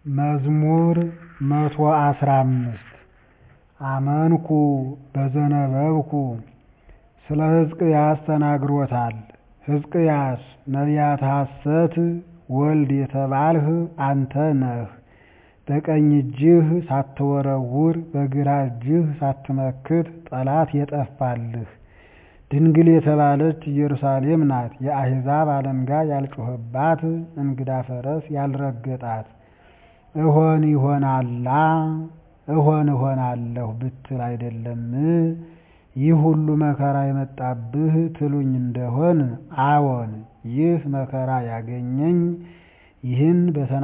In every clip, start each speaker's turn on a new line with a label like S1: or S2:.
S1: መዝሙር 115 አመንኩ በዘነበብኩ ስለ ሕዝቅያስ ተናግሮታል። ሕዝቅያስ ነቢያተ ሐሰት ወልድ የተባልህ አንተ ነህ። በቀኝ እጅህ ሳትወረውር በግራ እጅህ ሳትመክት ጠላት የጠፋልህ። ድንግል የተባለች ኢየሩሳሌም ናት። የአሕዛብ አለንጋ ያልጮኸባት እንግዳ ፈረስ ያልረገጣት። እሆናለሁ ብትል አይደለም ይህ ሁሉ መከራ የመጣብህ ትሉኝ እንደሆን አዎን ይህ መከራ ያገኘኝ ይህን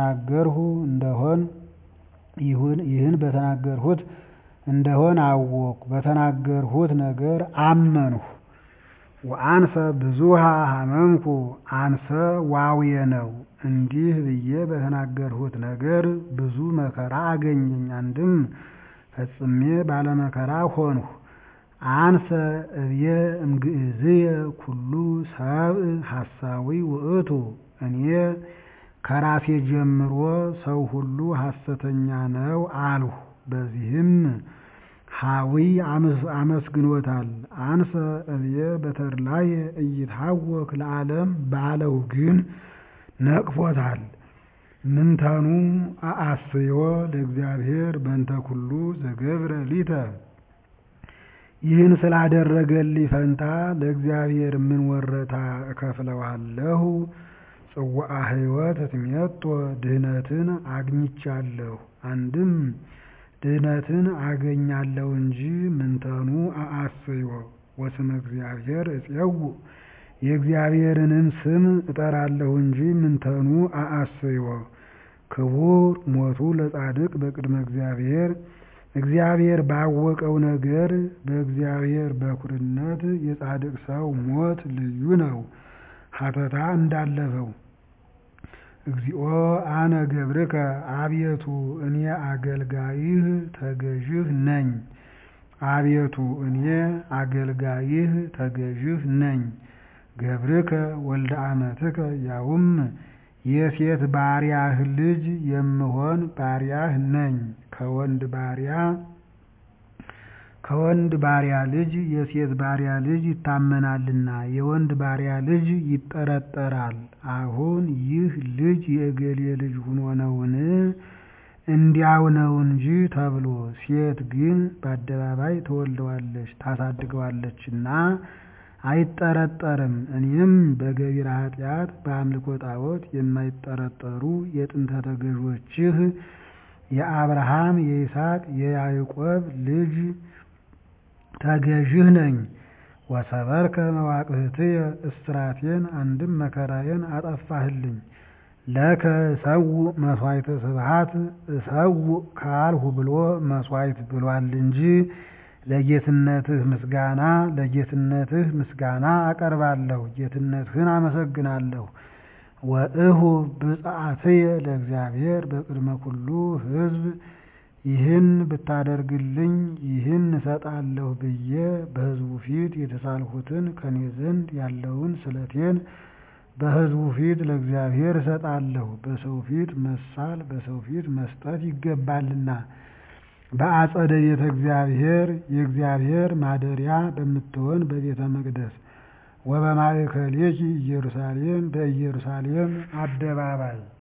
S1: በተናገርሁት እንደሆን አወቅሁ በተናገርሁት ነገር አመንሁ። ወአንሰ ብዙኃ ሐመምኩ አንሰ ዋውየ ነው። እንዲህ ብዬ በተናገርሁት ነገር ብዙ መከራ አገኘኝ። አንድም ፈጽሜ ባለመከራ ሆንሁ። አንሰ እብየ እምግእዝየ ኩሉ ሰብእ ሐሳዊ ውእቱ። እኔ ከራሴ ጀምሮ ሰው ሁሉ ሐሰተኛ ነው አልሁ። በዚህም ሐዊ አመስግኖታል። አንሰ እብየ በተድላየ ኢይትሐወክ ለዓለም ባለው ግን ነቅፎታል። ምንተኑ አአስዮ ለእግዚአብሔር በእንተ ኩሉ ዘገብረ ሊተ። ይህን ስላደረገልኝ ፈንታ ለእግዚአብሔር ምን ወረታ እከፍለዋለሁ? ጽዋዐ ሕይወት እትሜቶ ድህነትን አግኝቻለሁ። አንድም ድህነትን አገኛለሁ እንጂ ምንተኑ አአስዮ ወስመ እግዚአብሔር እፄውእ የእግዚአብሔርንም ስም እጠራለሁ እንጂ ምንተኑ አአስዮ። ክቡር ሞቱ ለጻድቅ በቅድመ እግዚአብሔር። እግዚአብሔር ባወቀው ነገር በእግዚአብሔር በኩርነት የጻድቅ ሰው ሞት ልዩ ነው። ሀተታ እንዳለፈው እግዚኦ አነ ገብርከ አቤቱ እኔ አገልጋይህ ተገዥህ ነኝ። አቤቱ እኔ አገልጋይህ ተገዥህ ነኝ። ገብርከ ወልደ አመትከ ያውም የሴት ባሪያህ ልጅ የምሆን ባሪያህ ነኝ። ከወንድ ባሪያ ልጅ የሴት ባሪያ ልጅ ይታመናልና የወንድ ባሪያ ልጅ ይጠረጠራል። አሁን ይህ ልጅ የእገሌ ልጅ ሆኖ ነውን? እንዲያው ነው እንጂ ተብሎ ሴት ግን በአደባባይ ትወልደዋለች ታሳድገዋለችና አይጠረጠርም። እኔም በገቢረ ኃጢአት በአምልኮ ጣዖት የማይጠረጠሩ የጥንተ ተገዦችህ የአብርሃም የይስሐቅ የያዕቆብ ልጅ ተገዥህ ነኝ። ወሰበርከ መዋቅህትየ እስራቴን አንድም መከራዬን አጠፋህልኝ። ለከ እሰውእ መሥዋዕተ ስብሐት እሰውእ ካልሁ ብሎ መሥዋዕት ብሏል እንጂ ለጌትነትህ ምስጋና አቀርባለሁ። ጌትነትህን አመሰግናለሁ። ወእሁ ብፅዓትየ ለእግዚአብሔር በቅድመ ኩሉ ሕዝብ። ይህን ብታደርግልኝ ይህን እሰጣለሁ ብዬ በሕዝቡ ፊት የተሳልሁትን ከኔ ዘንድ ያለውን ስለቴን በሕዝቡ ፊት ለእግዚአብሔር እሰጣለሁ። በሰው ፊት መሳል በሰው ፊት መስጠት ይገባልና። በአጸደ ቤተ እግዚአብሔር የእግዚአብሔር ማደሪያ በምትሆን በቤተ መቅደስ ወበማእከሌኪ ኢየሩሳሌም በኢየሩሳሌም አደባባይ